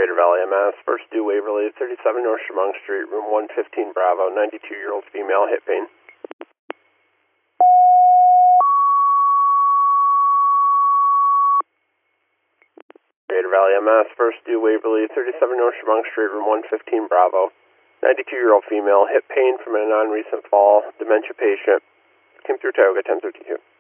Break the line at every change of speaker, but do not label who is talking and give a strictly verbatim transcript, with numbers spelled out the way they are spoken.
Greater Valley M S, first due Waverly, thirty-seven North Chemung Street, room one fifteen Bravo, ninety-two-year-old female, hip pain. Greater Valley M S, first due Waverly, thirty-seven North Chemung Street, room one fifteen Bravo, ninety-two-year-old female, hip pain from a non-recent fall, dementia patient, came through Tioga ten thirty-two.